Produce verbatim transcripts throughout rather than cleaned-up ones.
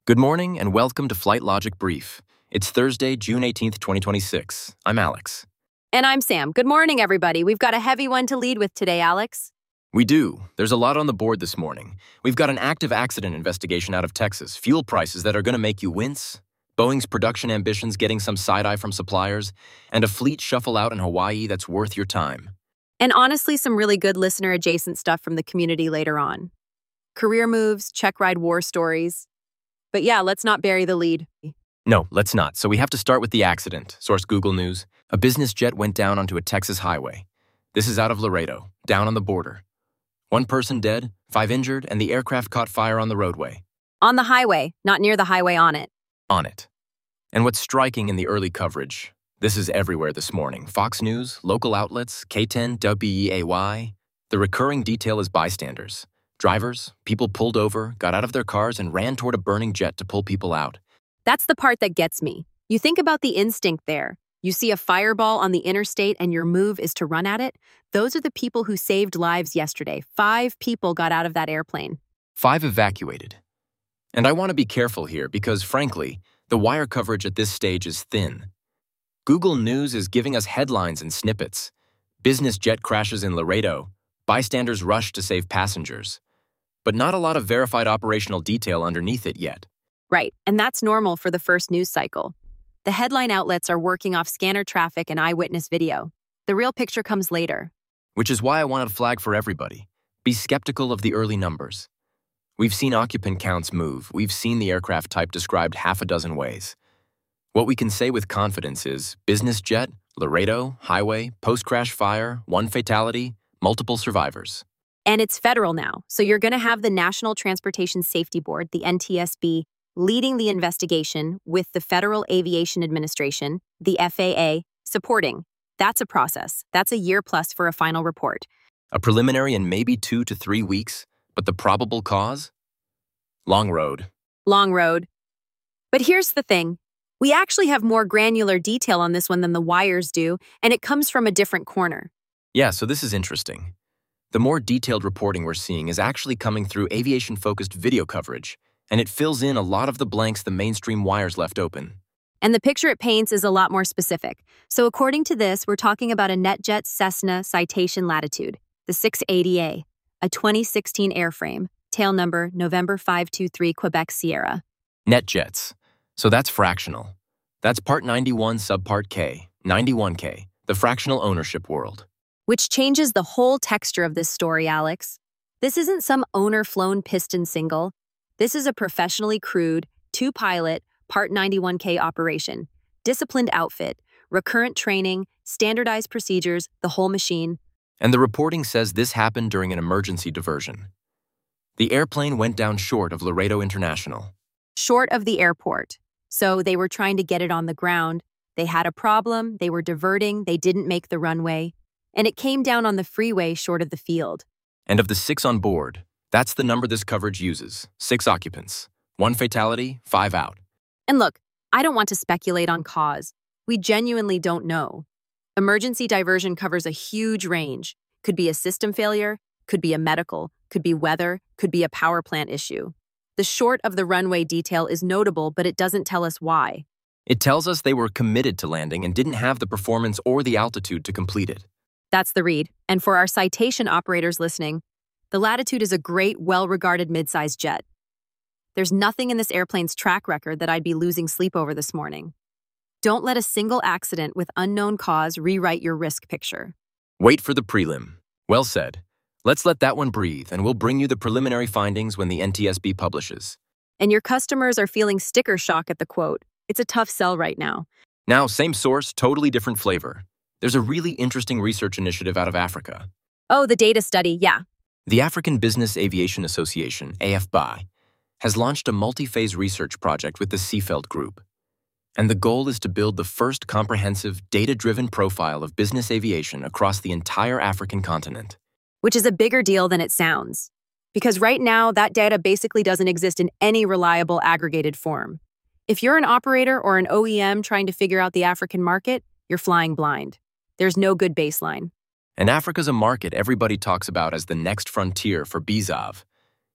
Good morning and welcome to Flight Logic Brief. It's Thursday, June eighteenth, twenty twenty-six. I'm Alex. And I'm Sam. Good morning, everybody. We've got a heavy one to lead with today, Alex. We do. There's a lot on the board this morning. We've got an active accident investigation out of Texas, fuel prices that are going to make you wince, Boeing's production ambitions getting some side-eye from suppliers, and a fleet shuffle out in Hawaii that's worth your time. And honestly, some really good listener-adjacent stuff from the community later on. Career moves, check ride war stories. But yeah, let's not bury the lead. No, let's not. So we have to start with the accident. Source Google News. A business jet went down onto a Texas highway. This is out of Laredo, down on the border. One person dead, five injured, and the aircraft caught fire on the roadway. On the highway, not near the highway on it. On it. And what's striking in the early coverage, this is everywhere this morning. Fox News, local outlets, K ten, W E A Y. The recurring detail is bystanders. Drivers, people pulled over, got out of their cars and ran toward a burning jet to pull people out. That's the part that gets me. You think about the instinct there. You see a fireball on the interstate and your move is to run at it. Those are the people who saved lives yesterday. Five people got out of that airplane. Five evacuated. And I want to be careful here because, frankly, the wire coverage at this stage is thin. Google News is giving us headlines and snippets. Business jet crashes in Laredo. Bystanders rush to save passengers. But not a lot of verified operational detail underneath it yet. Right, and that's normal for the first news cycle. The headline outlets are working off scanner traffic and eyewitness video. The real picture comes later. Which is why I wanted to flag for everybody. Be skeptical of the early numbers. We've seen occupant counts move. We've seen the aircraft type described half a dozen ways. What we can say with confidence is business jet, Laredo, highway, post-crash fire, one fatality, multiple survivors. And it's federal now, so you're going to have the National Transportation Safety Board, the N T S B, leading the investigation with the Federal Aviation Administration, the F A A, supporting. That's a process. That's a year plus for a final report. A preliminary in maybe two to three weeks, but the probable cause? Long road. Long road. But here's the thing. We actually have more granular detail on this one than the wires do, and it comes from a different corner. Yeah, so this is interesting. The more detailed reporting we're seeing is actually coming through aviation-focused video coverage, and it fills in a lot of the blanks the mainstream wires left open. And the picture it paints is a lot more specific. So according to this, we're talking about a NetJets Cessna Citation Latitude, the six eighty A, a twenty sixteen airframe, tail number November five two three Quebec Sierra. NetJets. So that's fractional. That's Part ninety-one Subpart K, ninety-one K, the fractional ownership world. Which changes the whole texture of this story, Alex. This isn't some owner-flown piston single. This is a professionally crewed, two-pilot, Part ninety-one K operation, disciplined outfit, recurrent training, standardized procedures, the whole machine. And the reporting says this happened during an emergency diversion. The airplane went down short of Laredo International. Short of the airport. So they were trying to get it on the ground. They had a problem, they were diverting, they didn't make the runway. And it came down on the freeway short of the field. And of the six on board, that's the number this coverage uses. Six occupants. One fatality, five out. And look, I don't want to speculate on cause. We genuinely don't know. Emergency diversion covers a huge range. Could be a system failure, could be a medical, could be weather, could be a power plant issue. The short of the runway detail is notable, but it doesn't tell us why. It tells us they were committed to landing and didn't have the performance or the altitude to complete it. That's the read. And for our citation operators listening, the Latitude is a great, well-regarded mid-sized jet. There's nothing in this airplane's track record that I'd be losing sleep over this morning. Don't let a single accident with unknown cause rewrite your risk picture. Wait for the prelim. Well said. Let's let that one breathe, and we'll bring you the preliminary findings when the N T S B publishes. And your customers are feeling sticker shock at the quote. It's a tough sell right now. Now, same source, totally different flavor. There's a really interesting research initiative out of Africa. Oh, the data study, yeah. The African Business Aviation Association, A F B I, has launched a multi-phase research project with the Seafeld Group. And the goal is to build the first comprehensive, data-driven profile of business aviation across the entire African continent. Which is a bigger deal than it sounds. Because right now, that data basically doesn't exist in any reliable aggregated form. If you're an operator or an O E M trying to figure out the African market, you're flying blind. There's no good baseline. And Africa's a market everybody talks about as the next frontier for B Z A V.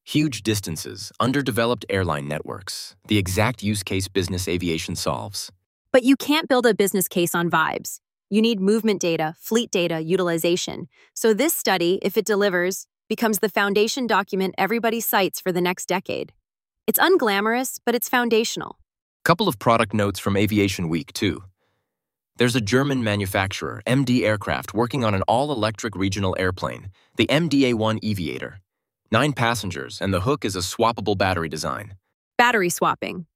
Huge distances, underdeveloped airline networks, the exact use case business aviation solves. But you can't build a business case on vibes. You need movement data, fleet data, utilization. So this study, if it delivers, becomes the foundation document everybody cites for the next decade. It's unglamorous, but it's foundational. Couple of product notes from Aviation Week, too. There's a German manufacturer, M D Aircraft, working on an all-electric regional airplane, the M D A one Eviator. Nine passengers, and the hook is a swappable battery design. Battery swapping.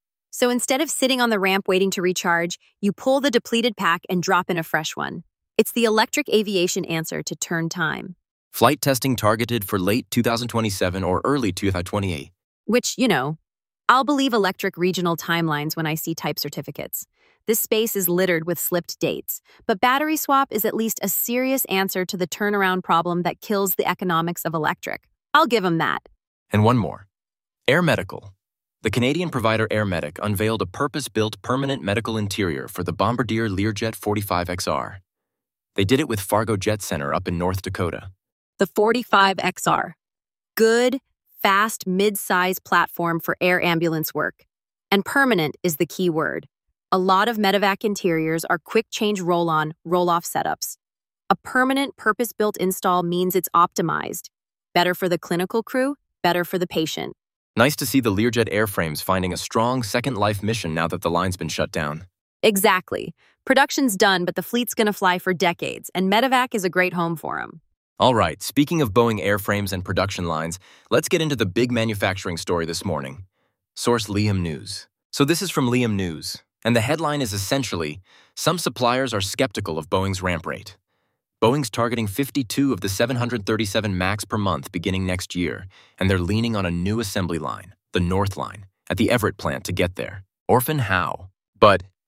So instead of sitting on the ramp waiting to recharge, you pull the depleted pack and drop in a fresh one. It's the electric aviation answer to turn time. Flight testing targeted for late two thousand twenty-seven or early two thousand twenty-eight. Which, you know, I'll believe electric regional timelines when I see type certificates. This space is littered with slipped dates, but battery swap is at least a serious answer to the turnaround problem that kills the economics of electric. I'll give them that. And one more. Air Medical. The Canadian provider Air Medic unveiled a purpose-built permanent medical interior for the Bombardier Learjet forty-five X R. They did it with Fargo Jet Center up in North Dakota. The forty-five X R. Good, fast, mid-size platform for air ambulance work. And permanent is the key word. A lot of medevac interiors are quick change roll-on, roll-off setups. A permanent purpose-built install means it's optimized. Better for the clinical crew, better for the patient. Nice to see the Learjet airframes finding a strong second life mission now that the line's been shut down. Exactly. Production's done, but the fleet's gonna fly for decades, and medevac is a great home for them. All right, speaking of Boeing airframes and production lines, let's get into the big manufacturing story this morning. Source Liam News. So this is from Liam News, and the headline is essentially, some suppliers are skeptical of Boeing's ramp rate. Boeing's targeting fifty-two of the seven hundred thirty-seven MAX per month beginning next year, and they're leaning on a new assembly line, the North Line, at the Everett plant to get there. Orphan how? But